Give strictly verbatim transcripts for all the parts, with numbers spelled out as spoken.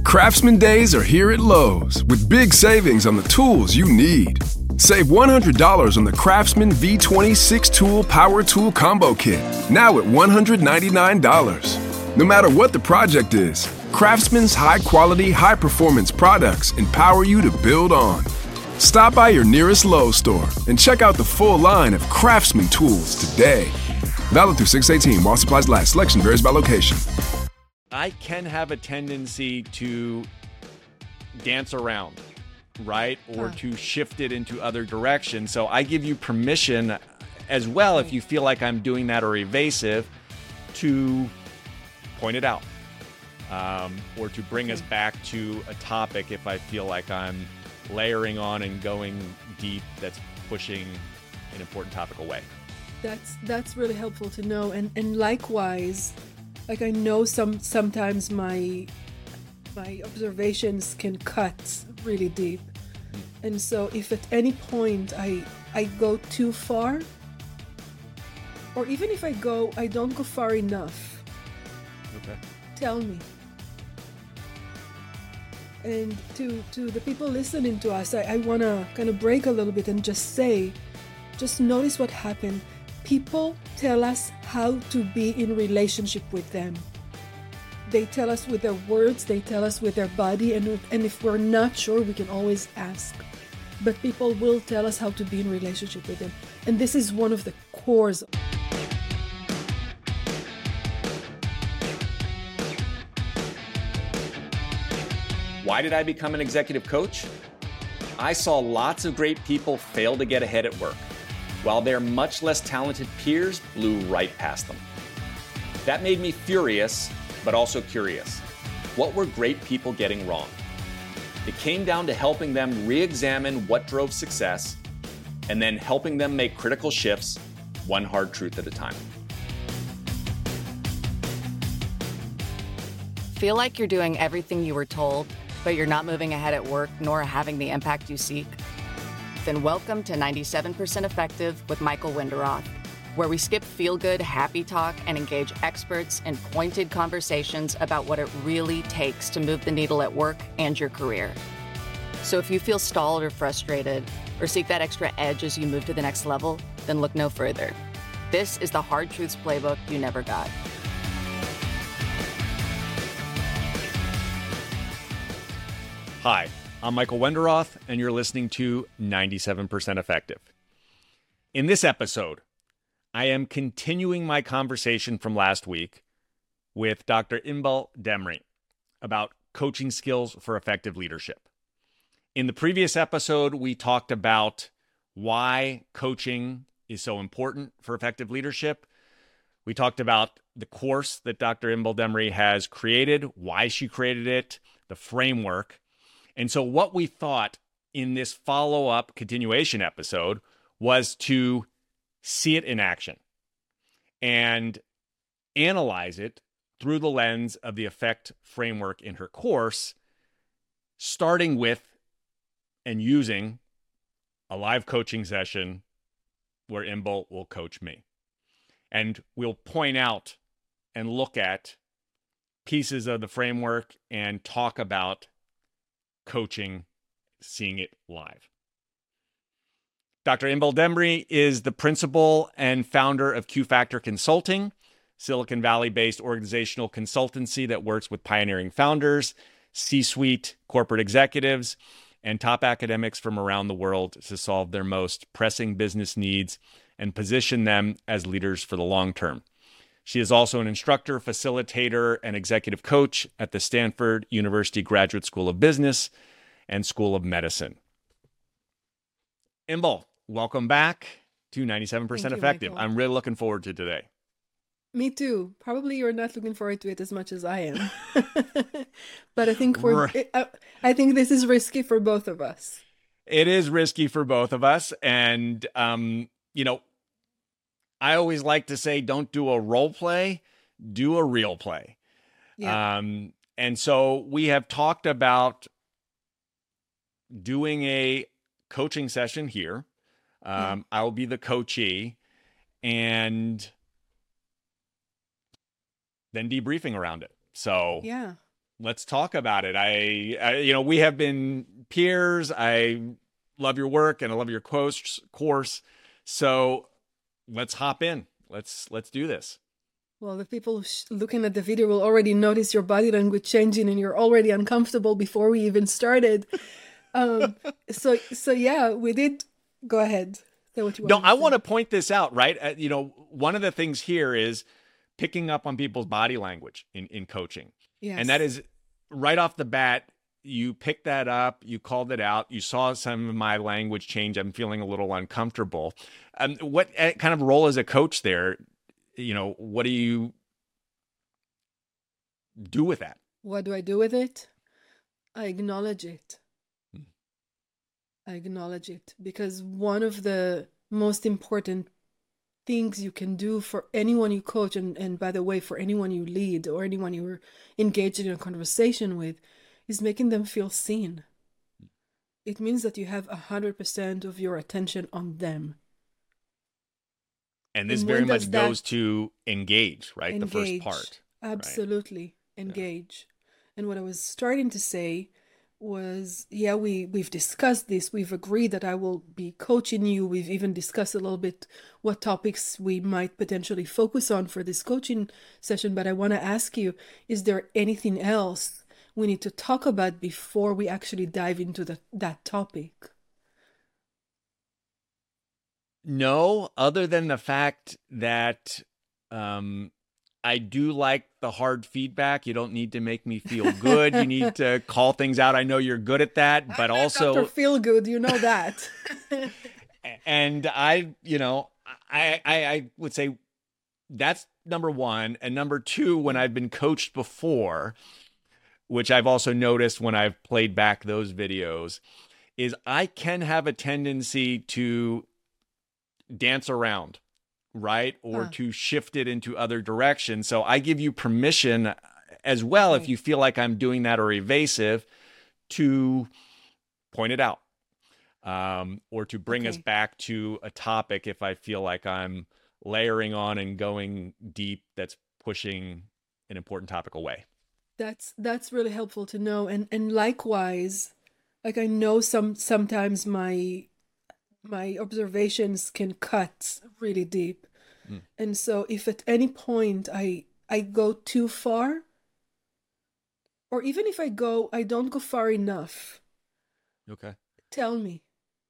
Craftsman Days are here at Lowe's with big savings on the tools you need. Save one hundred dollars on the Craftsman V twenty-six tool Power Tool Combo Kit, now at one hundred ninety-nine dollars. No matter what the project is, Craftsman's high-quality, high-performance products empower you to build on. Stop by your nearest Lowe's store and check out the full line of Craftsman tools today. Valid through six eighteen while supplies last. Selection varies by location. I can have a tendency to dance around, right? Or Huh. to shift it into other directions. So I give you permission as well, if you feel like I'm doing that or evasive, to point it out. Um, or to bring us back to a topic if I feel like I'm layering on and going deep that's pushing an important topic away. That's that's really helpful to know. And and likewise, like I know some sometimes my my observations can cut really deep. And so if at any point I I go too far, or even if I go I don't go far enough, Okay. tell me. And to to the people listening to us, I, I want to kind of break a little bit and just say, just notice what happened. People tell us how to be in relationship with them. They tell us with their words, they tell us with their body, and, and if we're not sure, we can always ask. But people will tell us how to be in relationship with them. And this is one of the cores. Why did I become an executive coach? I saw lots of great people fail to get ahead at work, while their much less talented peers blew right past them. That made me furious, but also curious. What were great people getting wrong? It came down to helping them re-examine what drove success, and then helping them make critical shifts, one hard truth at a time. Feel like you're doing everything you were told, but you're not moving ahead at work nor having the impact you seek? Then welcome to ninety-seven percent Effective with Michael Wenderoth, where we skip feel-good, happy talk and engage experts in pointed conversations about what it really takes to move the needle at work and your career. So if you feel stalled or frustrated, or seek that extra edge as you move to the next level, then look no further. This is the Hard Truths Playbook you never got. Hi, I'm Michael Wenderoth, and you're listening to ninety-seven percent Effective. In this episode, I am continuing my conversation from last week with Doctor Inbal Demri about coaching skills for effective leadership. In the previous episode, we talked about why coaching is so important for effective leadership. We talked about the course that Doctor Inbal Demri has created, why she created it, the framework. And so what we thought in this follow-up continuation episode was to see it in action and analyze it through the lens of the effect framework in her course, starting with and using a live coaching session where Inbal will coach me. And we'll point out and look at pieces of the framework and talk about coaching, seeing it live. Doctor Inbal Demri is the principal and founder of Q Factor Consulting, Silicon Valley-based organizational consultancy that works with pioneering founders, C-suite corporate executives, and top academics from around the world to solve their most pressing business needs and position them as leaders for the long term. She is also an instructor, facilitator, and executive coach at the Stanford University Graduate School of Business and School of Medicine. Inbal, welcome back to ninety-seven percent Thank you, Effective. Michael. I'm really looking forward to today. Me too. Probably you're not looking forward to it as much as I am. But I think we're, Right. it, uh, I think this is risky for both of us. It is risky for both of us. And, um, you know, I always like to say, don't do a role play, do a real play. Yeah. Um, and so we have talked about doing a coaching session here. Um, I will be the coachee, and then debriefing around it. So yeah. Let's talk about it. I, I, you know, we have been peers. I love your work and I love your course. Course. So let's hop in. Let's let's do this. Well, the people sh- looking at the video will already notice your body language changing, and you're already uncomfortable before we even started. Um, so so yeah, we did. Go ahead. Say what you want. No, to I say. want to point this out. Right. Uh, you know, one of the things here is picking up on people's body language in in coaching. Yes. And that is right off the bat, you picked that up, you called it out, you saw some of my language change. I'm feeling a little uncomfortable. Um, what kind of role as a coach there, you know, what do you do with that? What do I do with it? I acknowledge it. Hmm. I acknowledge it because one of the most important things you can do for anyone you coach, and, and by the way, for anyone you lead or anyone you're engaged in a conversation with, is making them feel seen. It means that you have one hundred percent of your attention on them. And this and very much that goes to engage, right? engage, The first part. Absolutely. Right? Engage. Yeah. And what I was starting to say was, yeah, we, we've discussed this. We've agreed that I will be coaching you. We've even discussed a little bit what topics we might potentially focus on for this coaching session. But I want to ask you, is there anything else we need to talk about before we actually dive into the, that topic? No, other than the fact that um, I do like the hard feedback. You don't need to make me feel good. You need to call things out. I know you're good at that, but I'm also Doctor Feel Good. You know that. And I, you know, I, I, I would say that's number one. And number two, when I've been coached before, which I've also noticed when I've played back those videos, is I can have a tendency to dance around, right? Or Huh. to shift it into other directions. So I give you permission as well, Okay. if you feel like I'm doing that or evasive, to point it out. Um, or to bring us Okay. back to a topic if I feel like I'm layering on and going deep that's pushing an important topic away. That's that's really helpful to know. And and likewise, like I know some sometimes my my observations can cut really deep. Mm. And so if at any point I I go too far, or even if I go I don't go far enough, Okay. tell me.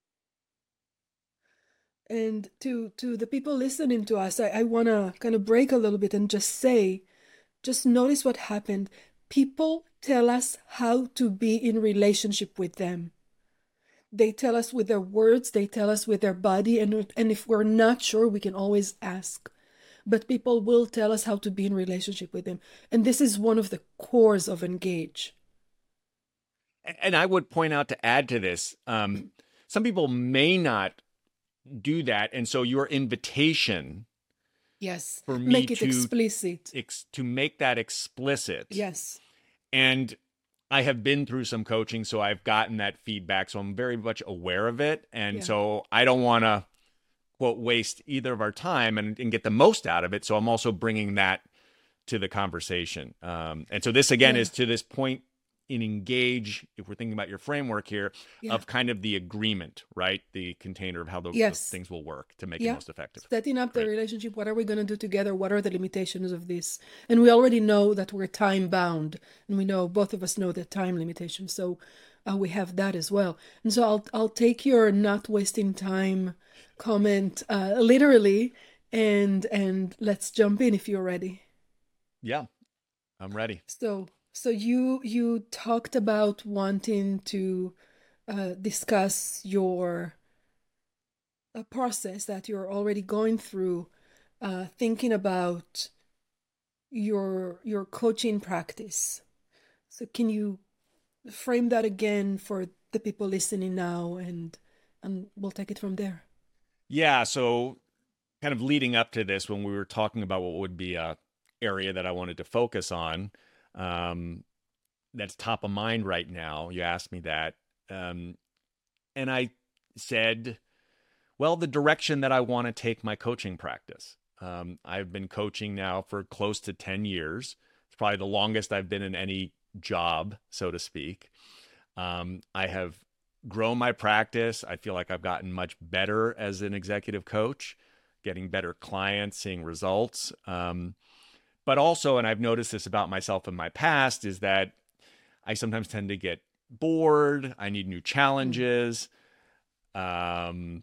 And to to the people listening to us, I, I want to kind of break a little bit and just say, just notice what happened. People tell us how to be in relationship with them. They tell us with their words, they tell us with their body, and, and if we're not sure, we can always ask. But people will tell us how to be in relationship with them. And this is one of the cores of Engage. And I would point out, to add to this, um, some people may not do that. And so your invitation Yes. for me Make it to explicit. ex- to make that explicit. Yes. And I have been through some coaching, so I've gotten that feedback. So I'm very much aware of it. And Yeah. so I don't want to, quote, waste either of our time and, and get the most out of it. So I'm also bringing that to the conversation. Um, and so this, again, Yeah. is to this point in Engage, if we're thinking about your framework here, Yeah. of kind of the agreement, right? The container of how the, Yes. the things will work to make Yeah. it most effective. Setting up the Great. relationship, what are we going to do together? What are the limitations of this? And we already know that we're time bound, and we know, both of us know the time limitation. So uh, we have that as well. And so I'll I'll take your not wasting time comment uh, literally, and and let's jump in if you're ready. Yeah, I'm ready. So so you you talked about wanting to uh, discuss your a process that you're already going through, uh, thinking about your your coaching practice. So can you frame that again for the people listening now, and and we'll take it from there. Yeah, so kind of leading up to this, when we were talking about what would be a area that I wanted to focus on, um, that's top of mind right now. You asked me that. Um, and I said, well, the direction that I want to take my coaching practice. Um, I've been coaching now for close to ten years. It's probably the longest I've been in any job, so to speak. Um, I have grown my practice. I feel like I've gotten much better as an executive coach, getting better clients, seeing results. Um, but also, and I've noticed this about myself in my past, is that I sometimes tend to get bored. I need new challenges. Um,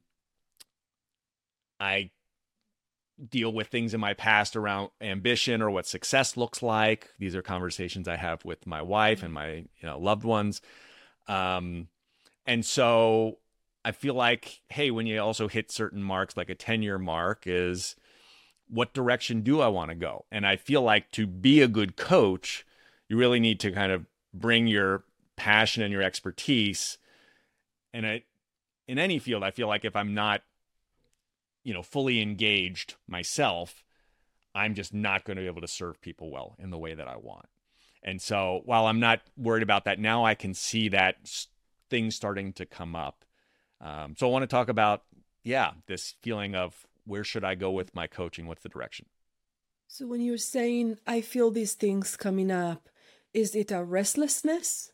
I deal with things in my past around ambition or what success looks like. These are conversations I have with my wife and my you know loved ones. Um, and so I feel like, hey, when you also hit certain marks, like a ten-year mark, is what direction do I want to go? And I feel like to be a good coach, you really need to kind of bring your passion and your expertise. And I, in any field, I feel like if I'm not you know, fully engaged myself, I'm just not going to be able to serve people well in the way that I want. And so while I'm not worried about that now, I can see that things starting to come up. Um, so I want to talk about, yeah, this feeling of where should I go with my coaching? What's the direction? So when you're saying, I feel these things coming up, is it a restlessness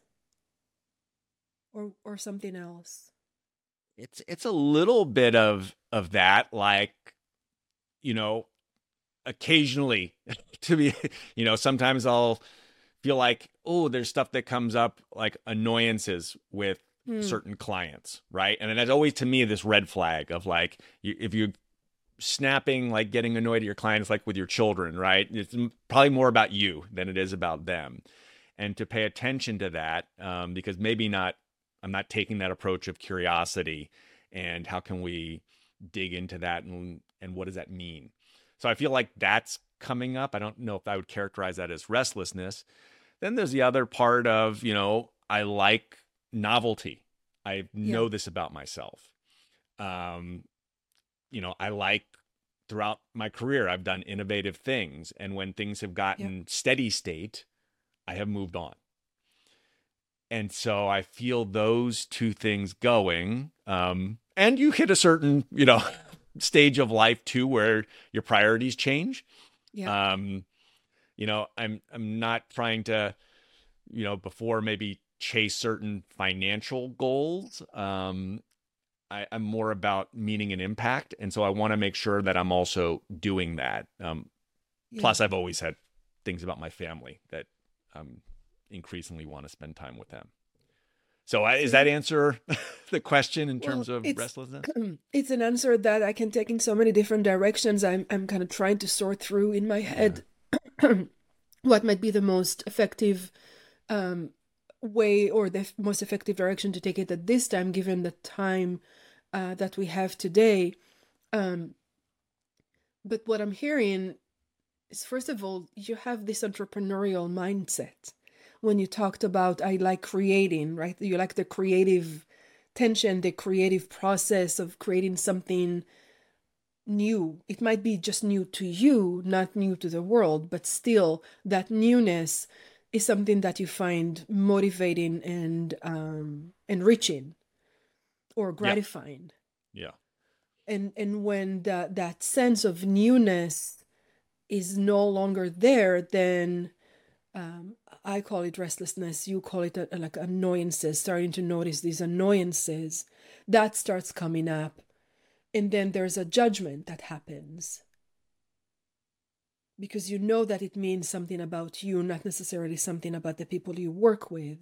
or or something else? It's it's a little bit of of that, like, you know, occasionally to be, you know, sometimes I'll feel like, oh, there's stuff that comes up like annoyances with hmm. certain clients, right? And it's always to me this red flag of like, you, if you're snapping, like getting annoyed at your clients, like with your children, right? It's probably more about you than it is about them. And to pay attention to that, um, because maybe not, I'm not taking that approach of curiosity and how can we dig into that and and what does that mean? So I feel like that's coming up. I don't know if I would characterize that as restlessness. Then there's the other part of, you know, I like novelty. I know yeah. this about myself. Um, you know, I like throughout my career, I've done innovative things. And when things have gotten yeah. steady state, I have moved on. And so I feel those two things going. Um, and you hit a certain, you know, stage of life too, where your priorities change. Yeah. Um, you know, I'm, I'm not trying to, you know, before maybe chase certain financial goals. Um, I, I'm more about meaning and impact. And so I want to make sure that I'm also doing that. Um, yeah. Plus I've always had things about my family that, um, increasingly want to spend time with them. So uh, is that answer the question in terms well, of restlessness? It's an answer that I can take in so many different directions. I'm I'm kind of trying to sort through in my head yeah. what might be the most effective um, way or the f- most effective direction to take it at this time, given the time uh, that we have today. Um, but what I'm hearing is, first of all, you have this entrepreneurial mindset. When you talked about, I like creating, right? You like the creative tension, the creative process of creating something new. It might be just new to you, not new to the world, but still that newness is something that you find motivating and um, enriching or gratifying. Yeah. yeah. And and when that that sense of newness is no longer there, then um, I call it restlessness. You call it a, like annoyances, starting to notice these annoyances. That starts coming up. And then there's a judgment that happens. Because you know that it means something about you, not necessarily something about the people you work with.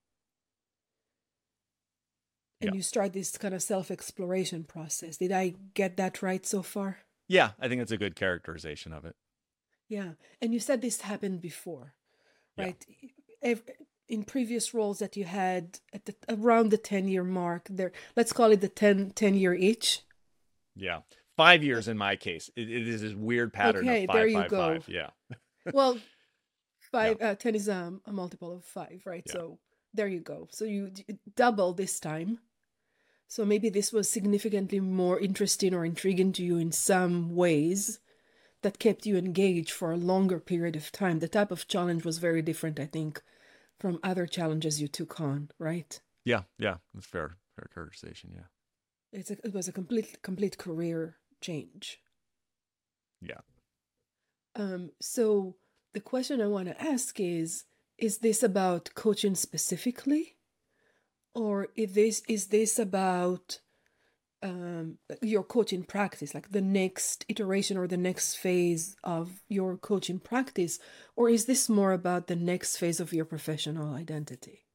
And yeah. you start this kind of self-exploration process. Did I get that right so far? Yeah, I think it's a good characterization of it. Yeah. And you said this happened before, right? Yeah. In previous roles that you had at the, around the ten-year mark, there, let's call it the ten, ten-year itch. Yeah. Five years in my case. It, it is this weird pattern okay, of five, there you five, go. five. Yeah. Well, five, yeah. uh, ten is um, a multiple of five, right? Yeah. So there you go. So you d- double this time. So maybe this was significantly more interesting or intriguing to you in some ways that kept you engaged for a longer period of time. The type of challenge was very different, I think, from other challenges you took on, right? Yeah, yeah. That's fair. Fair characterization, yeah. It's a, it was a complete complete career change. Yeah. Um. So the question I want to ask is, is this about coaching specifically? Or is this, is this about um, your coaching practice, like the next iteration or the next phase of your coaching practice? Or is this more about the next phase of your professional identity?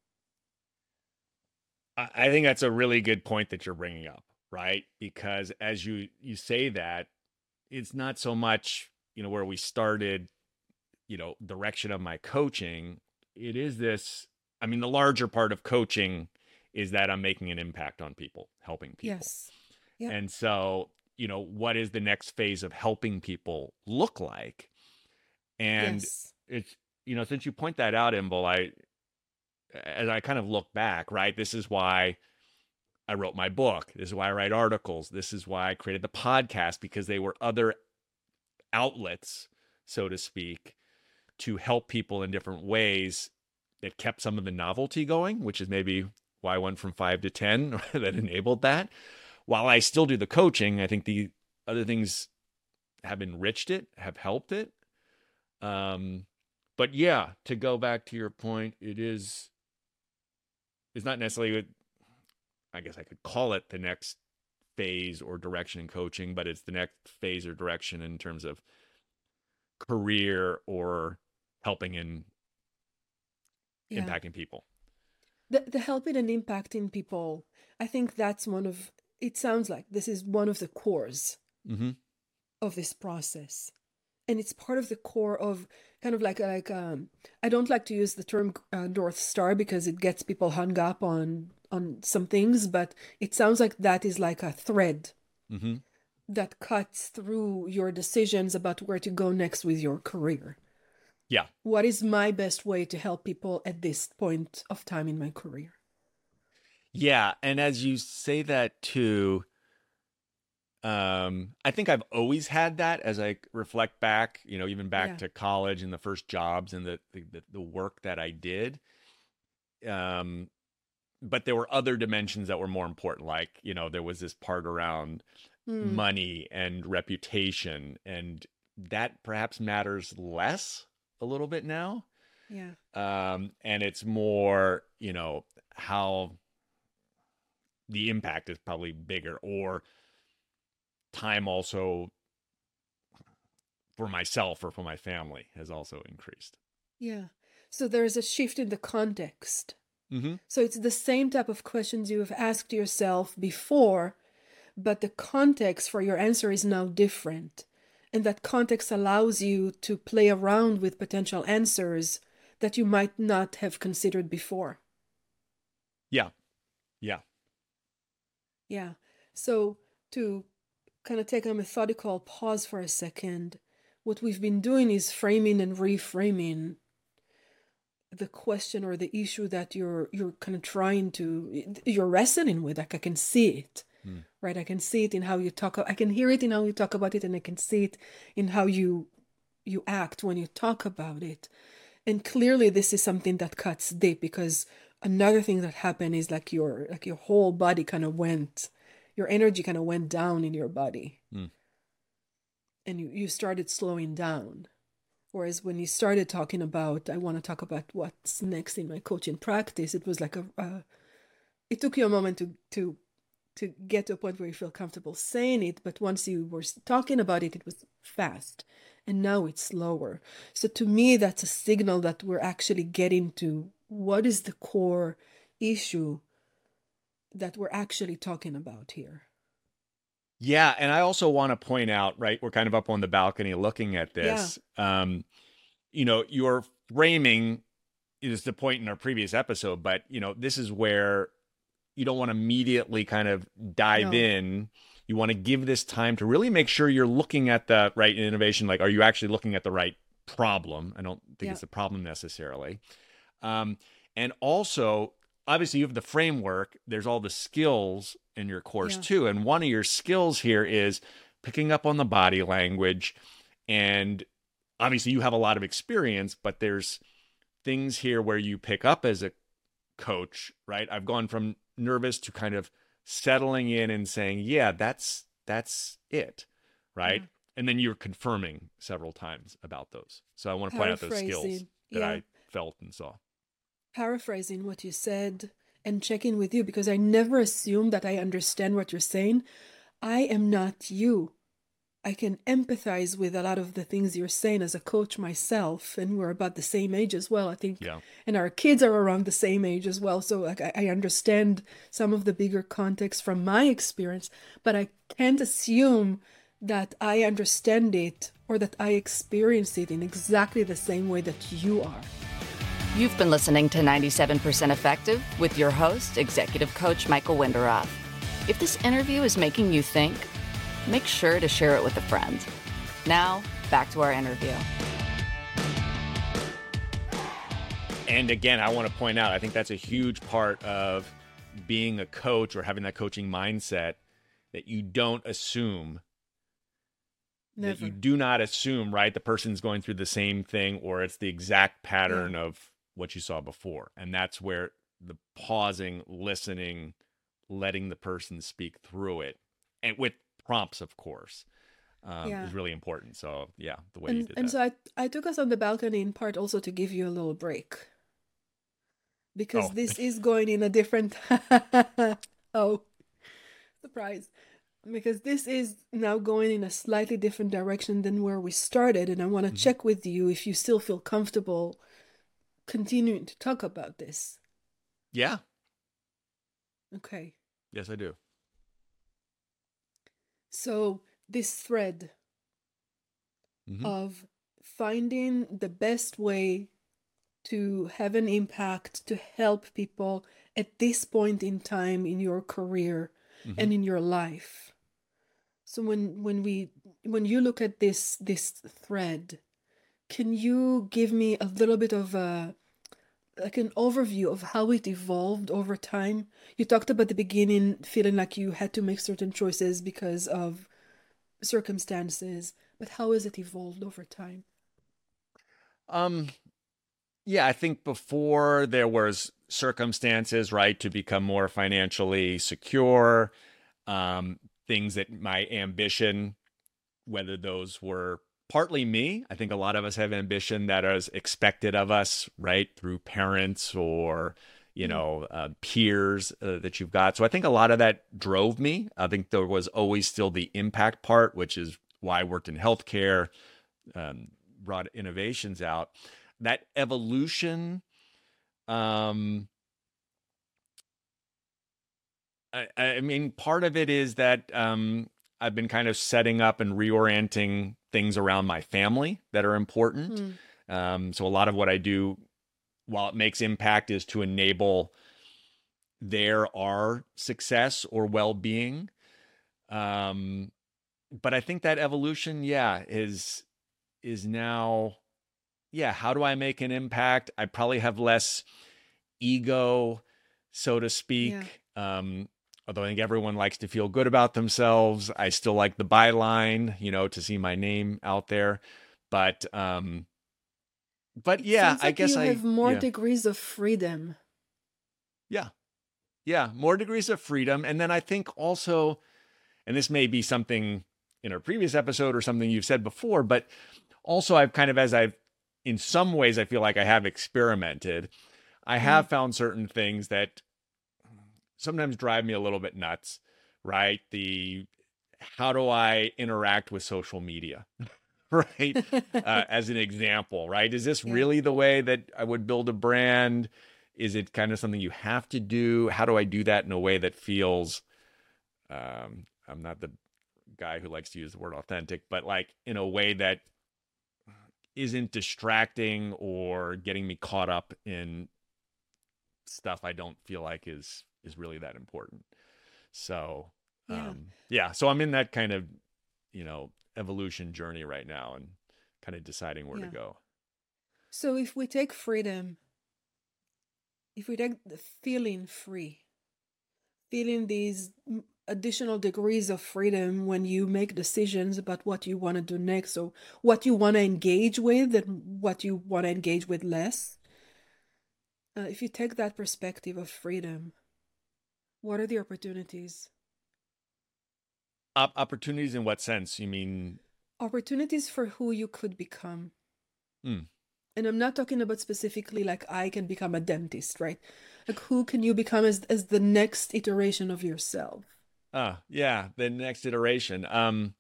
I think that's a really good point that you're bringing up, right? Because as you you say that, it's not so much, you know, where we started, you know, direction of my coaching. It is this, I mean, the larger part of coaching is that I'm making an impact on people, helping people. Yes. Yeah. And so, you know, what is the next phase of helping people look like? And yes. it's, you know, since you point that out, Imbal, I, as I kind of look back, right, this is why I wrote my book. This is why I write articles. This is why I created the podcast, because they were other outlets, so to speak, to help people in different ways that kept some of the novelty going, which is maybe why I went from five to ten that enabled that. While I still do the coaching, I think the other things have enriched it, have helped it. Um, but yeah, to go back to your point, it is, it's not necessarily, I guess I could call it the next phase or direction in coaching, but it's the next phase or direction in terms of career or helping and Yeah. impacting people. The, the helping and impacting people, I think that's one of, it sounds like this is one of the cores Mm-hmm. of this process. And it's part of the core of kind of like, like um, I don't like to use the term uh, North Star because it gets people hung up on, on some things, but it sounds like that is like a thread Mm-hmm. that cuts through your decisions about where to go next with your career. Yeah. What is my best way to help people at this point of time in my career? Yeah. And as you say that too, um, I think I've always had that as I reflect back, you know, even back Yeah. to college and the first jobs and the, the, the work that I did. Um, but there were other dimensions that were more important. Like, you know, there was this part around Mm, money and reputation, and that perhaps matters less a little bit now. yeah. Um, and it's more, you know, how the impact is probably bigger, or time also for myself or for my family has also increased. Yeah. So there's a shift in the context. Mm-hmm. So it's the same type of questions you have asked yourself before, but the context for your answer is now different. And that context allows you to play around with potential answers that you might not have considered before. Yeah. Yeah. Yeah. So to kind of take a methodical pause for a second, what we've been doing is framing and reframing the question or the issue that you're you're kind of trying to, you're wrestling with. Like I can see it, Mm. right? I can see it in how you talk. I can hear it in how you talk about it, and I can see it in how you you act when you talk about it. And clearly, this is something that cuts deep, because another thing that happened is like your like your whole body kind of went, your energy kind of went down in your body, Mm. and you you started slowing down. Whereas when you started talking about, I want to talk about what's next in my coaching practice, it was like a, uh, it took you a moment to to to get to a point where you feel comfortable saying it. But once you were talking about it, it was fast, and now it's slower. So to me, that's a signal that we're actually getting to what is the core issue that we're actually talking about here. Yeah, and I also want to point out, right, we're kind of up on the balcony looking at this. Um, you know, your framing is the point in our previous episode, but, you know, this is where you don't want to immediately kind of dive No. in. You want to give this time to really make sure you're looking at the right innovation. Like, are you actually looking at the right problem? I don't think Yeah. it's the problem necessarily. Um, and also, obviously, you have the framework. There's all the skills in your course Yeah. too. And one of your skills here is picking up on the body language. And obviously, you have a lot of experience, but there's things here where you pick up as a coach, right? I've gone from nervous to kind of settling in and saying, yeah, that's that's it, right? Yeah. And then you're confirming several times about those. So I want to point out those skills Paraphrasing. that Yeah. I felt and saw. Paraphrasing what you said and checking with you, because I never assume that I understand what you're saying. I am not you. I can empathize with a lot of the things you're saying as a coach myself, and we're about the same age as well, I think. Yeah. And our kids are around the same age as well. So like I, I understand some of the bigger context from my experience, but I can't assume that I understand it or that I experience it in exactly the same way that you are. You've been listening to ninety-seven percent Effective with your host, Executive Coach Michael Wenderoth. If this interview is making you think, make sure to share it with a friend. Now, back to our interview. And again, I want to point out, I think that's a huge part of being a coach or having that coaching mindset, that you don't assume. Never. That you do not assume, right, the person's going through the same thing or it's the exact pattern Yeah. of what you saw before. And that's where the pausing, listening, letting the person speak through it, and with prompts, of course, um, Yeah. is really important. So, yeah, the way you And, did and that. so I, I took us on the balcony in part also to give you a little break. Because Oh. this is going in a different... oh, surprise. Because this is now going in a slightly different direction than where we started. And I want to Mhm. check with you if you still feel comfortable continuing to talk about this. Yeah. Okay. Yes, I do. So this thread Mhm. of finding the best way to have an impact, to help people at this point in time in your career Mhm. and in your life. So when when we when you look at this this thread, can you give me a little bit of a like an overview of how it evolved over time? You talked about the beginning feeling like you had to make certain choices because of circumstances, but how has it evolved over time? Um, yeah, I think before there was circumstances, right, to become more financially secure, um, things that my ambition, whether those were partly me. I think a lot of us have ambition that is expected of us, right, through parents or, you Mm. know, uh, peers uh, that you've got. So I think a lot of that drove me. I think there was always still the impact part, which is why I worked in healthcare, um, brought innovations out. That evolution, um, I, I mean, part of it is that um, I've been kind of setting up and reorienting things around my family that are important. Mm. Um, so a lot of what I do, while it makes impact, is to enable their our success or well-being. Um, but I think that evolution, yeah, is is now, yeah, how do I make an impact? I probably have less ego, so to speak. Um, although I think everyone likes to feel good about themselves. I still like the byline, you know, to see my name out there. But um, but It yeah, seems I like guess you I have more yeah. degrees of freedom. Yeah. Yeah, more degrees of freedom. And then I think also, and this may be something in a previous episode or something you've said before, but also I've kind of, as I've, in some ways, I feel like I have experimented. I have Mm. found certain things that sometimes drive me a little bit nuts, right? The, how do I interact with social media? Right? Uh, as an example, right? Is this Yeah. really the way that I would build a brand? Is it kind of something you have to do? How do I do that in a way that feels, um, I'm not the guy who likes to use the word authentic, but like in a way that isn't distracting or getting me caught up in stuff I don't feel like is, is really that important. So, Yeah. um, yeah, so I'm in that kind of, you know, evolution journey right now and kind of deciding where Yeah. to go. So if we take freedom, if we take the feeling free, feeling these mm, additional degrees of freedom when you make decisions about what you want to do next, or what you want to engage with and what you want to engage with less. Uh, if you take that perspective of freedom, what are the opportunities? Op- opportunities in what sense? You mean? Opportunities for who you could become. Mm. And I'm not talking about specifically like I can become a dentist, right? Like who can you become as as the next iteration of yourself? Uh, yeah, the next iteration. Um,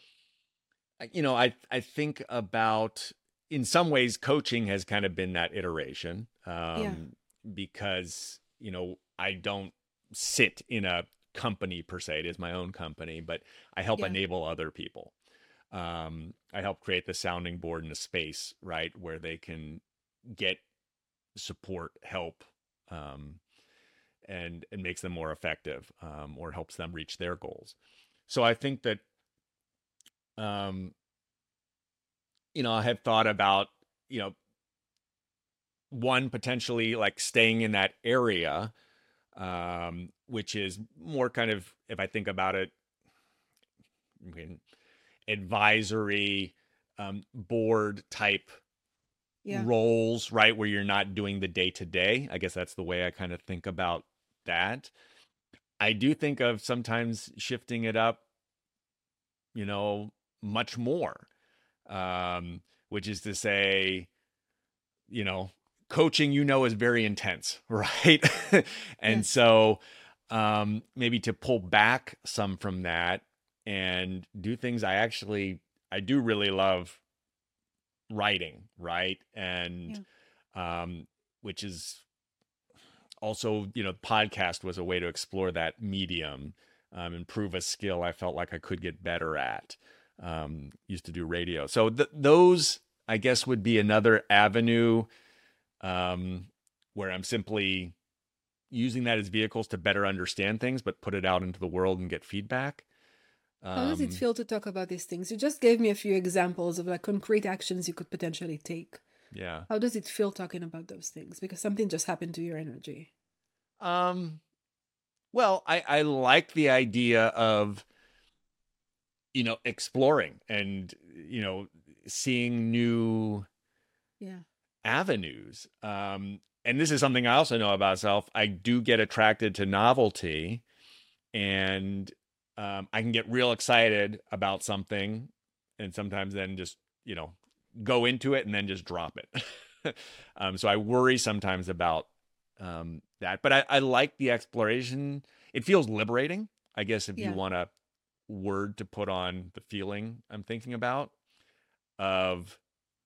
I- you know, I I think about, in some ways, coaching has kind of been that iteration, Yeah. um, because, you know, I don't sit in a company per se. It is my own company, but I help Yeah. enable other people. Um, I help create the sounding board in a space, right, where they can get support, help, um, and and makes them more effective, um, or helps them reach their goals. So I think that, um, you know, I have thought about, you know, one, potentially like staying in that area, um, which is more kind of, if I think about it, I mean, advisory, um, board type Yeah. roles, right? Where you're not doing the day to day. I guess that's the way I kind of think about that. I do think of sometimes shifting it up, you know, much more, um, which is to say, you know, coaching, you know, is very intense, right? And Yes. so um, maybe to pull back some from that and do things I actually, I do really love writing, right? And um, which is also, you know, podcast was a way to explore that medium, um, improve a skill I felt like I could get better at. Um, used to do radio. So th- those, I guess, would be another avenue, um, where I'm simply using that as vehicles to better understand things, but put it out into the world and get feedback. How does it Um, feel to talk about these things? You just gave me a few examples of like concrete actions you could potentially take. yeah. How does it feel talking about those things? Because something just happened to your energy. Um, well, I, I like the idea of, you know, exploring and, you know, seeing new Yeah. avenues. Um, and this is something I also know about myself. I do get attracted to novelty, and um, I can get real excited about something, and sometimes then just, you know, go into it and then just drop it. um, so I worry sometimes about um, that, but I, I like the exploration. It feels liberating, I guess, if you Yeah. want a word to put on the feeling I'm thinking about. Of,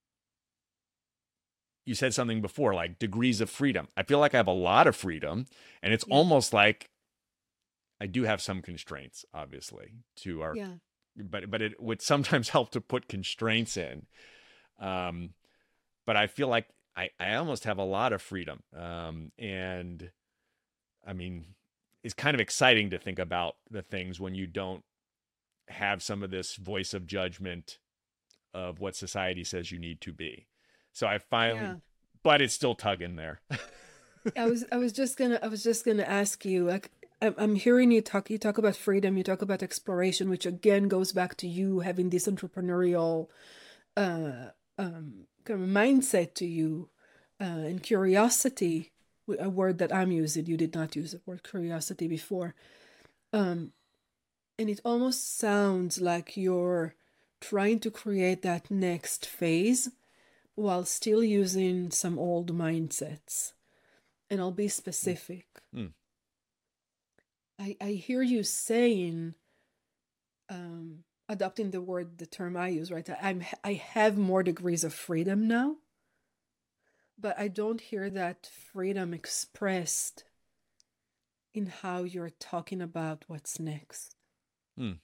you said something before, like degrees of freedom. I feel like I have a lot of freedom, and it's Yeah. almost like I do have some constraints, obviously, to our, Yeah. but but it would sometimes help to put constraints in. Um, but I feel like I, I almost have a lot of freedom. Um, and I mean, it's kind of exciting to think about the things when you don't have some of this voice of judgment of what society says you need to be. So I finally, Yeah. but it's still tugging there. I was I was just gonna I was just gonna ask you, like, I'm, I'm hearing you talk you talk about freedom, you talk about exploration, which again goes back to you having this entrepreneurial uh um kind of mindset to you, uh and curiosity, w- a word that I'm using. You did not use the word curiosity before. Um and it almost sounds like you're trying to create that next phase while still using some old mindsets. And I'll be specific. Mm. I, I hear you saying, um, adopting the word, the term I use, right? I'm I have more degrees of freedom now, but I don't hear that freedom expressed in how you're talking about what's next. Mm.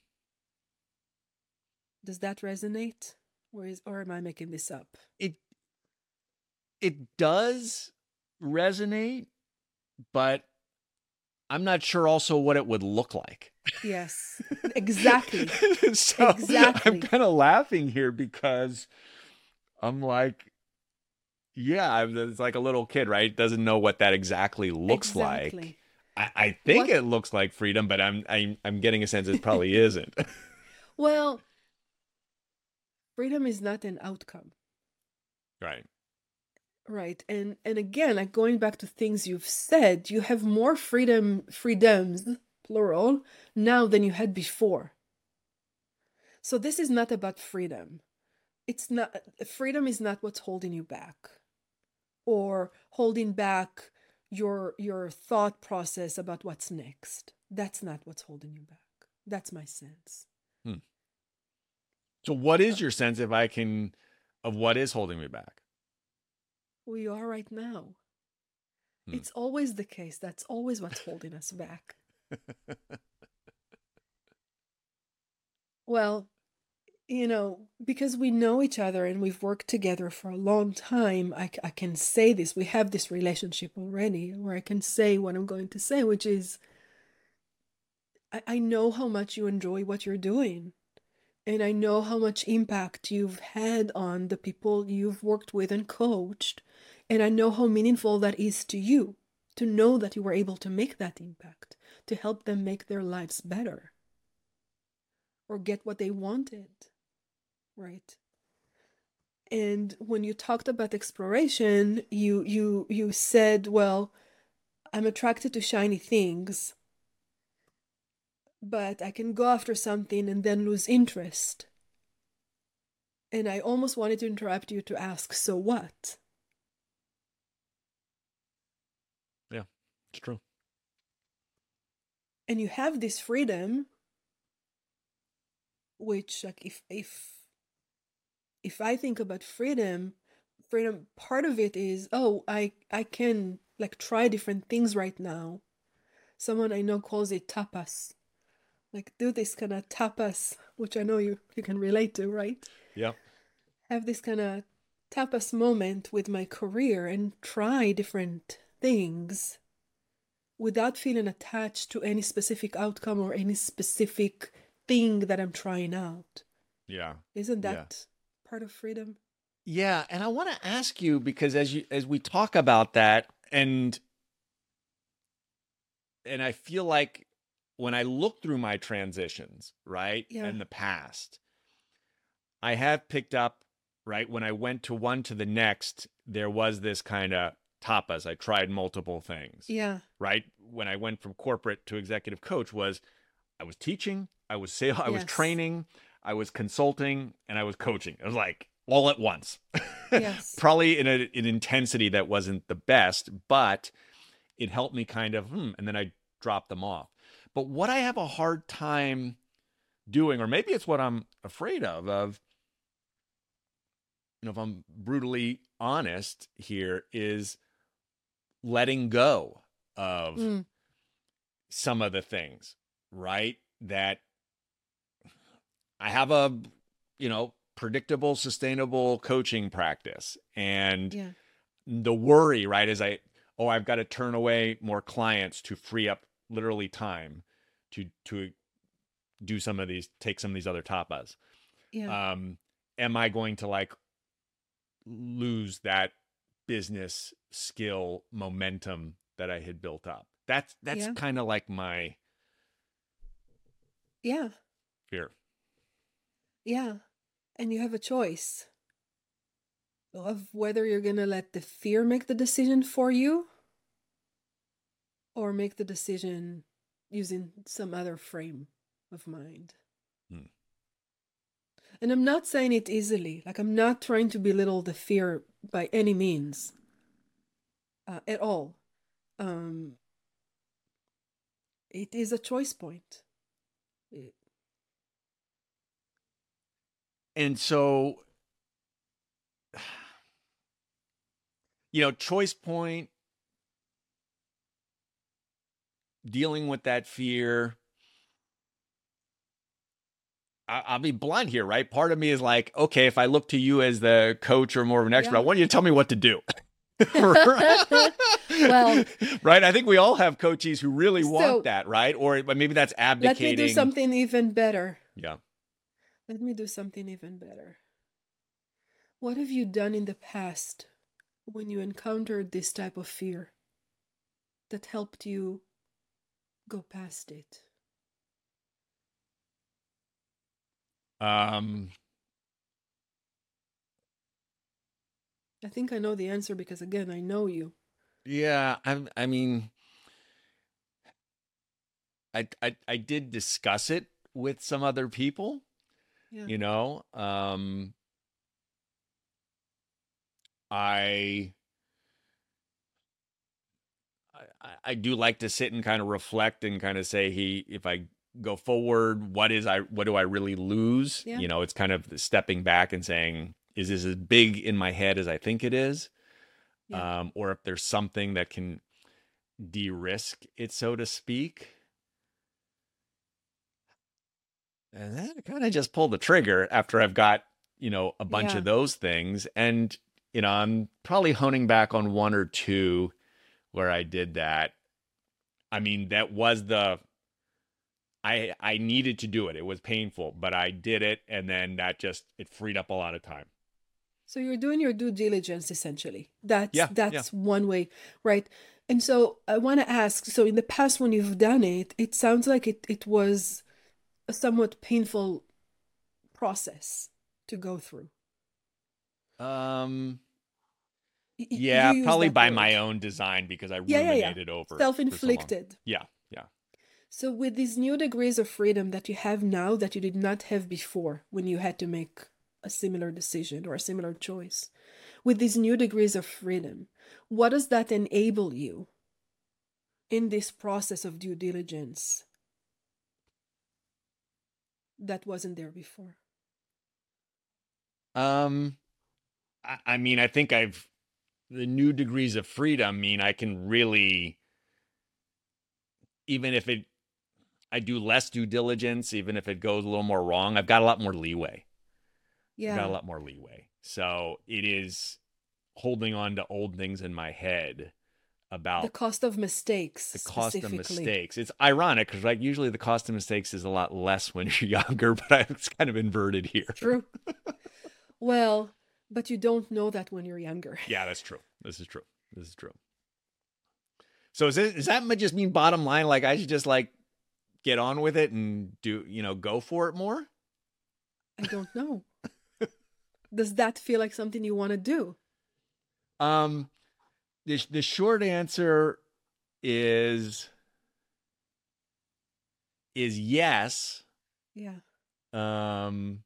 Does that resonate, or is or am I making this up? It it does resonate, but I'm not sure also what it would look like. Yes, exactly. So Exactly. I'm kind of laughing here because I'm like, yeah, I'm- it's like a little kid, right? Doesn't know what that exactly looks like. Exactly. I, I think What- it looks like freedom, but I'm I'm I'm getting a sense it probably isn't. Well, freedom is not an outcome. Right. Right. And and again, like going back to things you've said, you have more freedom freedoms, plural, now than you had before. So this is not about freedom. It's not freedom is not what's holding you back. or holding back your your thought process about what's next. That's not what's holding you back. That's my sense. Hmm. So what is your sense, if I can, of what is holding me back? Who you are right now. Hmm. It's always the case. That's always what's holding us back. Well, you know, because we know each other and we've worked together for a long time, I, I can say this. We have this relationship already where I can say what I'm going to say, which is, I, I know how much you enjoy what you're doing. And I know how much impact you've had on the people you've worked with and coached. And I know how meaningful that is to you, to know that you were able to make that impact, to help them make their lives better or get what they wanted, right? And when you talked about exploration, you you you said, well, I'm attracted to shiny things, but I can go after something and then lose interest. And I almost wanted to interrupt you to ask, so what? Yeah, it's true. And you have this freedom, which, like, if if if I think about freedom, freedom, part of it is, oh, I I can like try different things right now. Someone I know calls it tapas. Like, do this kind of tapas, which I know you you can relate to, right? Yeah. Have this kind of tapas moment with my career and try different things without feeling attached to any specific outcome or any specific thing that I'm trying out. Yeah. Isn't that Yeah. part of freedom? Yeah, and I want to ask you, because as you as we talk about that, and and I feel like when I look through my transitions, right, Yeah. in the past, I have picked up, right, when I went to one to the next, there was this kind of tapas. I tried multiple things. Yeah. Right? When I went from corporate to executive coach, was I was teaching, I was sales, I was Yes. training, I was consulting, and I was coaching. It was like all at once. Yes. Probably in a, an intensity that wasn't the best, but it helped me kind of, hmm, and then I dropped them off. But what I have a hard time doing, or maybe it's what I'm afraid of, of, you know, if I'm brutally honest here, is letting go of Mm. some of the things, right? That I have a, you know, predictable, sustainable coaching practice. And Yeah. the worry, right, is I, oh, I've got to turn away more clients to free up literally time to, to do some of these, take some of these other tapas. Yeah. Um, am I going to like lose that business skill momentum that I had built up? That's, that's Yeah. kind of like my Yeah. fear. Yeah. And you have a choice of whether you're going to let the fear make the decision for you or make the decision using some other frame of mind. Hmm. And I'm not saying it easily. Like, I'm not trying to belittle the fear by any means uh, at all. Um, it is a choice point. It, And so, you know, choice point, dealing with that fear. I, I'll be blunt here, right? Part of me is like, okay, if I look to you as the coach or more of an expert, Yeah. I want you to tell me what to do. Well, right? I think we all have coaches who really So- want that, right? Or but maybe that's let me abdicating. do something even better. Yeah. Let me do something even better. What have you done in the past when you encountered this type of fear that helped you go past it? Um, I think I know the answer because, again, I know you. yeah, I, I mean, I, I, I did discuss it with some other people, Yeah. you know, um, I, I, I do like to sit and kind of reflect and kind of say, hey, if I go forward, what is I, what do I really lose? Yeah. You know, it's kind of stepping back and saying, is this as big in my head as I think it is? Yeah. Um, or if there's something that can de-risk it, so to speak. And then kind of just pull the trigger after I've got, you know, a bunch Yeah. of those things. And, you know, I'm probably honing back on one or two where I did that. I mean, that was the, I, I needed to do it. It was painful, but I did it. And then that just, it freed up a lot of time. So you're doing your due diligence essentially. That's Yeah, that's one way, right? And so I want to ask, so in the past when you've done it, it sounds like it, it was a somewhat painful process to go through. Um, Y- y- yeah, you use probably that by word. my own design because I Yeah, yeah, yeah. ruminated over it for so long. Self-inflicted. Yeah, yeah. So with these new degrees of freedom that you have now that you did not have before when you had to make a similar decision or a similar choice, with these new degrees of freedom, what does that enable you in this process of due diligence that wasn't there before? Um, I, I mean, I think I've, the new degrees of freedom mean I can really, even if it, I do less due diligence, even if it goes a little more wrong, I've got a lot more leeway. Yeah. I've got a lot more leeway. So it is holding on to old things in my head about The cost of mistakes. the cost of specifically. mistakes. It's ironic because like usually the cost of mistakes is a lot less when you're younger, but it's kind of inverted here. True. Well, but you don't know that when you're younger. Yeah, that's true. This is true. This is true. So is it, does that just mean bottom line? Like I should just like get on with it and do, you know, go for it more? I don't know. Does that feel like something you want to do? Um, the, the short answer is, is yes. Yeah. Um,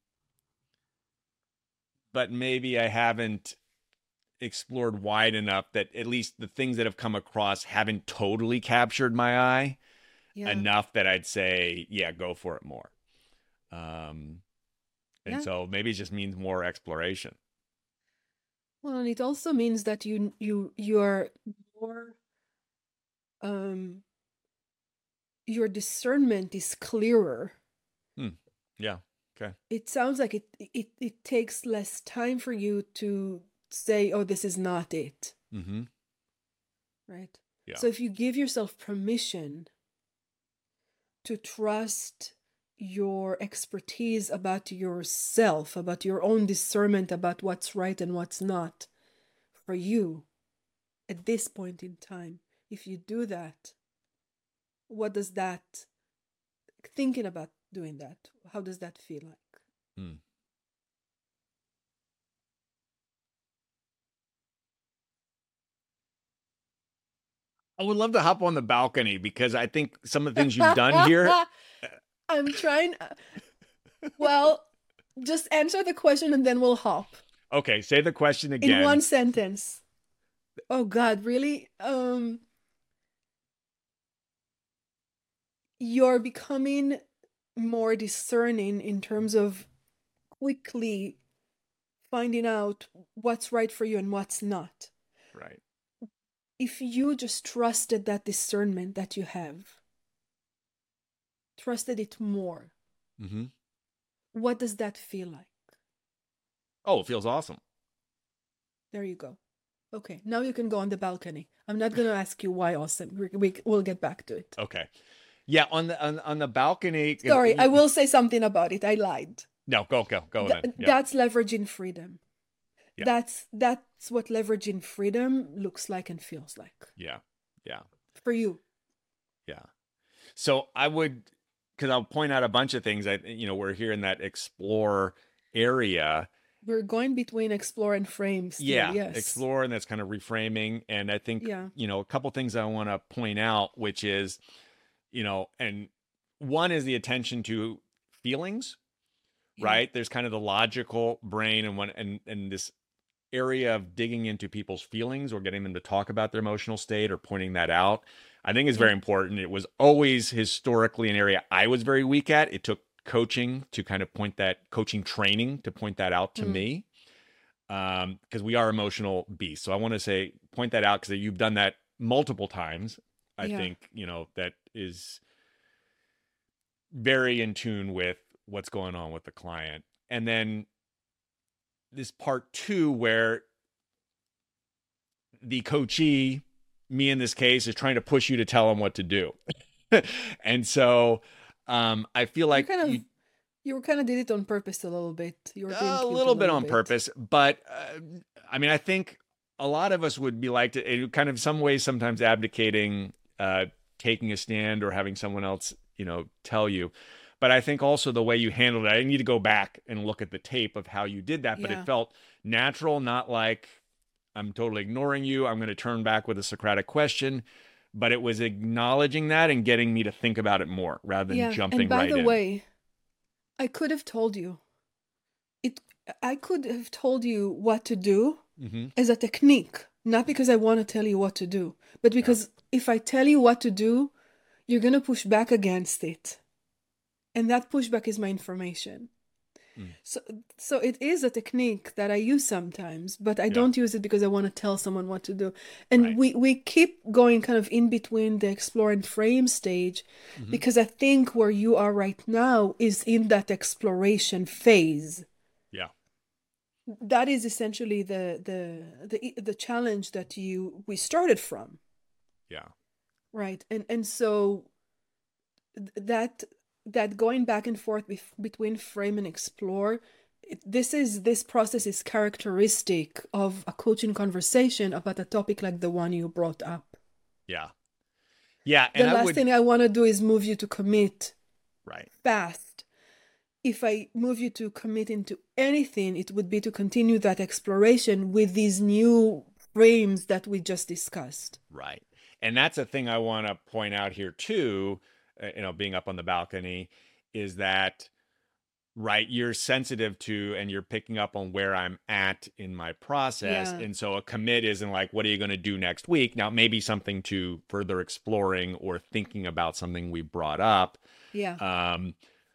but maybe I haven't explored wide enough that at least the things that have come across haven't totally captured my eye Yeah. enough that I'd say, yeah, go for it more. Um, and Yeah. so maybe it just means more exploration. Well, and it also means that you you you're more um your discernment is clearer. Yeah. Okay. It sounds like it it it takes less time for you to say, "Oh, this is not it." Mm-hmm. Right? Yeah. So if you give yourself permission to trust your expertise about yourself, about your own discernment about what's right and what's not for you at this point in time, if you do that, what does that, thinking about doing that, how does that feel like? Hmm. I would love to hop on the balcony because I think some of the things you've done here. I'm trying. Well, just answer the question and then we'll hop. Okay, say the question again. In one sentence. Oh God, really? Um, you're becoming more discerning in terms of quickly finding out what's right for you and what's not. Right. If you just trusted that discernment that you have, trusted it more, Mm-hmm. what does that feel like? Oh, it feels awesome. There you go. Okay, now you can go on the balcony. I'm not going to ask you why awesome. We, we, we'll get back to it. Okay. Yeah, on the on, on the balcony. Sorry, I will say something about it. I lied. No, go go go Th- then. Yeah. That's leveraging freedom. Yeah. That's that's what leveraging freedom looks like and feels like Yeah. Yeah. for you. Yeah. So I would, because I'll point out a bunch of things. I, you know, we're here in that explore area. We're going between explore and frame still, Yeah. yes. Explore, and that's kind of reframing. And I think, Yeah. you know, a couple things I want to point out, which is, you know, and one is the attention to feelings, Yeah. right? There's kind of the logical brain and one, and, and this area of digging into people's feelings or getting them to talk about their emotional state or pointing that out, I think is very important. It was always historically an area I was very weak at. It took coaching to kind of point that, coaching training to point that out to mm. me, um, because we are emotional beasts. So I want to say, point that out because you've done that multiple times. I yeah. think, you know, that is very in tune with what's going on with the client. And then this part two, where the coachee, me in this case, is trying to push you to tell them what to do. And so um, I feel like you kind of, you, you kind of did it on purpose a little bit. You were being a cute little a bit little on bit. purpose, but uh, I mean, I think a lot of us would be like to, it kind of some ways, sometimes abdicating, uh, taking a stand or having someone else, you know, tell you. But I think also the way you handled it, I need to go back and look at the tape of how you did that, but yeah. it felt natural, not like I'm totally ignoring you, I'm going to turn back with a Socratic question, but it was acknowledging that and getting me to think about it more rather than yeah. jumping and by right the in. way, I could have told you, it. I could have told you what to do mm-hmm. as a technique, not because I want to tell you what to do, but because yeah. if I tell you what to do, you're going to push back against it. And that pushback is my information. Mm. So so it is a technique that I use sometimes, but I yeah. don't use it because I want to tell someone what to do. And right. we, we keep going kind of in between the explore and frame stage, mm-hmm. because I think where you are right now is in that exploration phase. Yeah. That is essentially the the the the challenge that you we started from. Yeah. Right. And and so that that going back and forth bef- between frame and explore, it, this is this process is characteristic of a coaching conversation about a topic like the one you brought up. Yeah. Yeah. And the I last would... thing I want to do is move you to commit right. fast. If I move you to commit into anything, it would be to continue that exploration with these new frames that we just discussed. Right. And that's a thing I want to point out here too, you know, being up on the balcony, is that, right, you're sensitive to and you're picking up on where I'm at in my process. Yeah. And so a commit isn't like, what are you going to do next week? Now, maybe something to further exploring or thinking about something we brought up. Yeah. Um,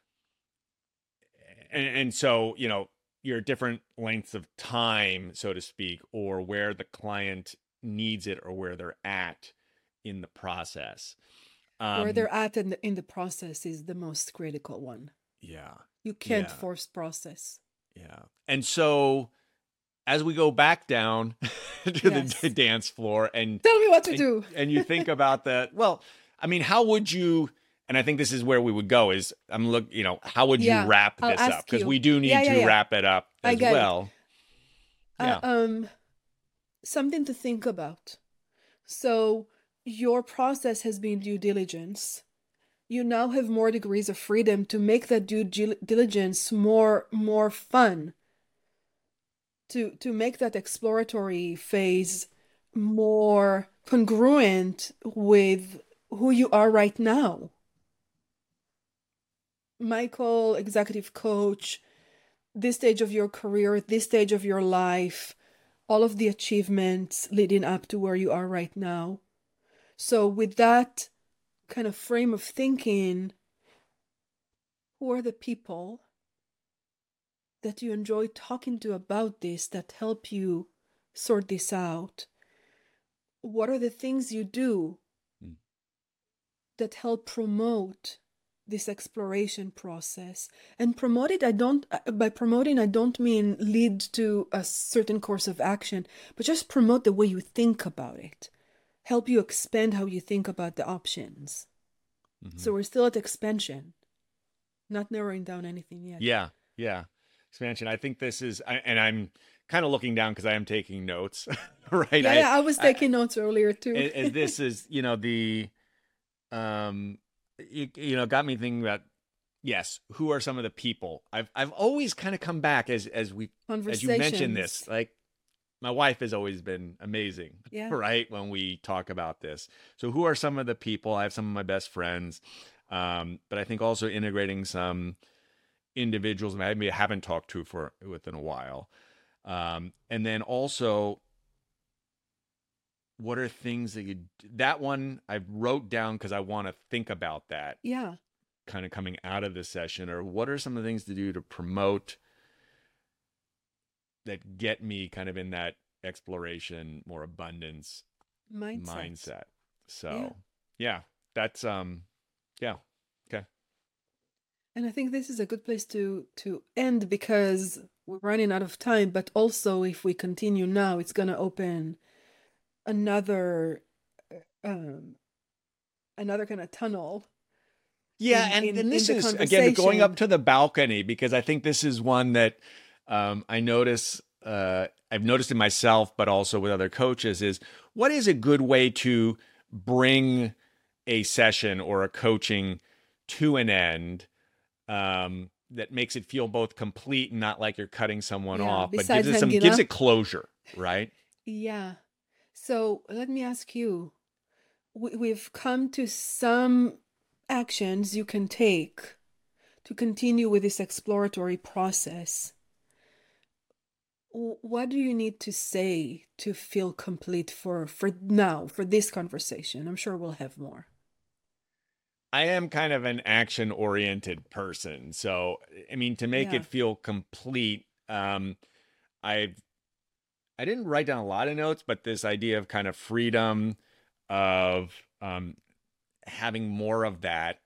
and, and so, you know, you're at different lengths of time, so to speak, or where the client needs it or where they're at in the process. Um, where they're at in the, in the process is the most critical one. Yeah. You can't yeah. force process. Yeah. And so as we go back down to yes. the dance floor and tell me what to and, do. And you think about that, well, I mean, how would you, and I think this is where we would go is I'm look, you know, how would yeah, you wrap I'll this up? Because we do need yeah, yeah, to yeah. wrap it up as well. Yeah. Uh, um, something to think about. So your process has been due diligence. You now have more degrees of freedom to make that due diligence more more fun. To to make that exploratory phase more congruent with who you are right now. Michael, executive coach, this stage of your career, this stage of your life, all of the achievements leading up to where you are right now. So with that kind of frame of thinking, who are the people that you enjoy talking to about this that help you sort this out? What are the things you do mm. that help promote this exploration process? And promote it, I don't, by promoting, I don't mean lead to a certain course of action, but just promote the way you think about it. Help you expand how you think about the options. Mm-hmm. So we're still at expansion, not narrowing down anything yet. Yeah, yeah. Expansion. I think this is, and I'm kind of looking down because I am taking notes, right? Yeah, I, yeah, I was taking I, notes earlier too. and, and this is, you know, the, um, you, you know, got me thinking about, yes, who are some of the people? I've I've always kind of come back as as we as you mentioned this, like my wife has always been amazing, yeah. right? When we talk about this. So who are some of the people? I have some of my best friends, um, but I think also integrating some individuals maybe I haven't talked to for within a while. Um, and then also, what are things that you, that one I wrote down because I want to think about that. Yeah. Kind of coming out of this session, or what are some of the things to do to promote that get me kind of in that exploration, more abundance Mindset. mindset. So Yeah. yeah, that's, um, yeah. Okay. And I think this is a good place to to end because we're running out of time. But also, if we continue now, it's going to open another, um, another kind of tunnel. Yeah, in- and, in- and this in the is again going up conversation. to the balcony, because I think this is one that um, I notice. Uh, I've noticed in myself, but also with other coaches, is what is a good way to bring a session or a coaching to an end um, that makes it feel both complete and not like you're cutting someone Yeah, off, but besides gives it some hanging gives up. it closure, right? Yeah. So let me ask you, we, we've come to some actions you can take to continue with this exploratory process. W- What do you need to say to feel complete for, for now, for this conversation? I'm sure we'll have more. I am kind of an action oriented person. So, I mean, to make Yeah. it feel complete, um, I've, I didn't write down a lot of notes, but this idea of kind of freedom, of um, having more of that,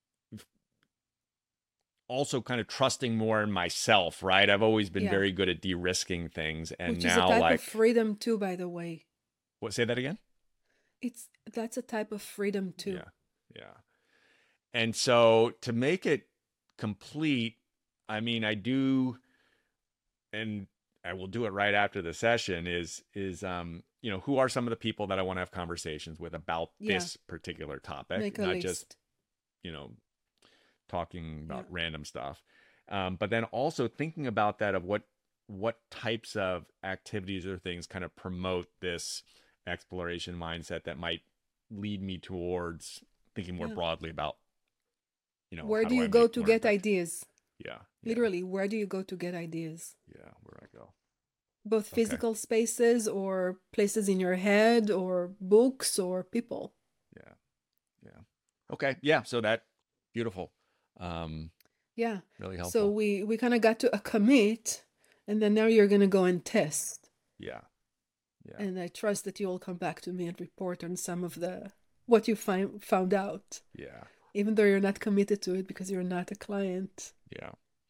also kind of trusting more in myself, right? I've always been Yeah. very good at de-risking things. And Which is a now, type like, of freedom too, by the way. what, say that again? It's that's a type of freedom too. Yeah. Yeah. And so to make it complete, I mean, I do, and I will do it right after the session, is, is, um, you know, who are some of the people that I want to have conversations with about Yeah. this particular topic, Make a not list. just, you know, talking about Yeah. random stuff. Um, but then also thinking about that of what, what types of activities or things kind of promote this exploration mindset that might lead me towards thinking more Yeah. broadly about, you know, Where how do you I go make to more get impact? ideas? Yeah, yeah, Literally, where do you go to get ideas? yeah, where I go. Both Okay. physical spaces or places in your head or books or people. Yeah, yeah. Okay, yeah. So that beautiful, um, Yeah. really helpful. So we we kind of got to a commit, and then now you're gonna go and test. yeah, yeah, And I trust that you'll come back to me and report on some of the what you find found out, yeah, even though you're not committed to it because you're not a client. yeah.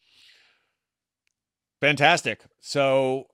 Fantastic. So,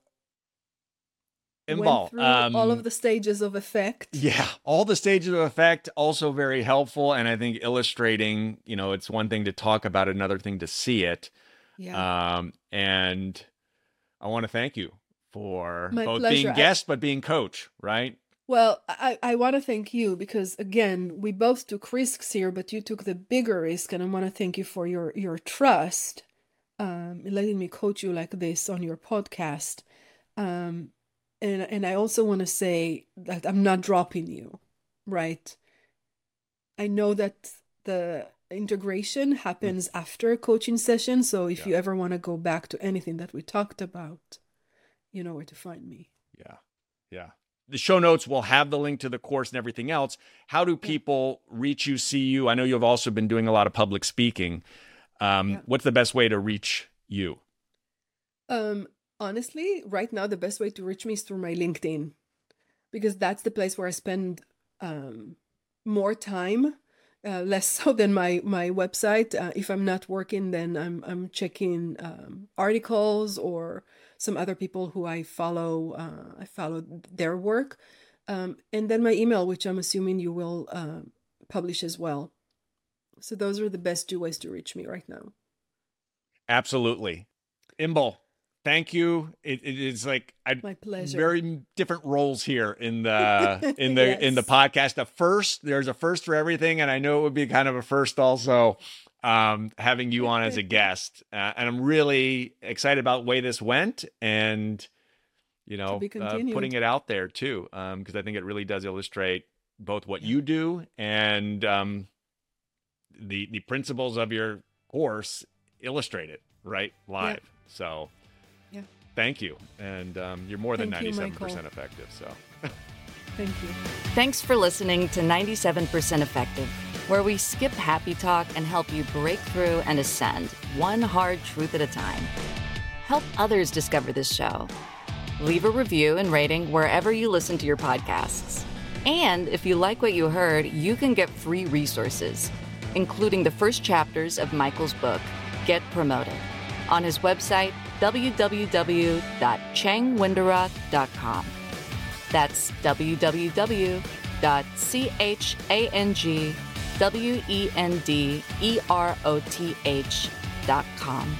Went Inbal, through all of um, the stages of effect. yeah, all the stages of effect, also very helpful. And I think illustrating, you know, it's one thing to talk about it, another thing to see it. Yeah. Um, and I want to thank you for My both pleasure. being I- guest, but being coach, right? Well, I, I want to thank you because, again, we both took risks here, but you took the bigger risk. And I want to thank you for your, your trust um, in letting me coach you like this on your podcast. Um, and, and I also want to say that I'm not dropping you, right? I know that the integration happens after a coaching session. So if Yeah. you ever want to go back to anything that we talked about, you know where to find me. Yeah. Yeah. The show notes will have the link to the course and everything else. How do people reach you, see you? I know you've also been doing a lot of public speaking. Um, Yeah. What's the best way to reach you? Um, honestly, right now, the best way to reach me is through my LinkedIn because that's the place where I spend um, more time, uh, less so than my, my website. Uh, if I'm not working, then I'm, I'm checking um, articles or some other people who I follow. Uh, I follow their work. Um, and then my email, which I'm assuming you will uh, publish as well. So those are the best two ways to reach me right now. Absolutely. Inbal, thank you. It, it is like I My pleasure. very different roles here in the in the in the Yes. podcast. A first, there's a first for everything, and I know it would be kind of a first also um, having you on as a guest. Uh, and I'm really excited about the way this went, and you know, be uh, continued. putting it out there too, because I think it really does illustrate both what you do and um, the the principles of your course illustrate it right live. So. Yeah. thank you. And um, you're more than Thank you, ninety-seven percent Michael. effective. So Thank you. Thanks for listening to ninety-seven percent Effective, where we skip happy talk and help you break through and ascend one hard truth at a time. Help others discover this show. Leave a review and rating wherever you listen to your podcasts. And if you like what you heard, you can get free resources, including the first chapters of Michael's book, Get Promoted, on his website, w w w dot chang wenderoth dot com. That's w w w dot chang w e n d e r o t h dot com.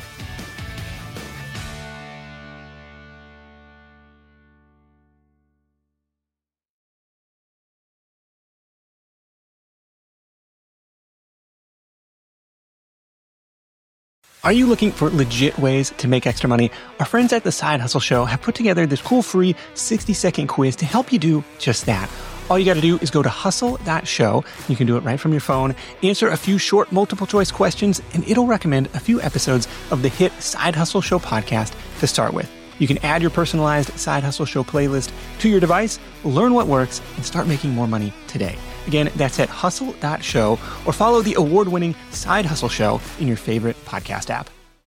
Are you looking for legit ways to make extra money? Our friends at The Side Hustle Show have put together this cool free sixty second quiz to help you do just that. All you got to do is go to hustle dot show. You can do it right from your phone. Answer a few short multiple choice questions, and it'll recommend a few episodes of the hit Side Hustle Show podcast to start with. You can add your personalized Side Hustle Show playlist to your device, learn what works, and start making more money today. Again, that's at hustle dot show, or follow the award-winning Side Hustle Show in your favorite podcast app.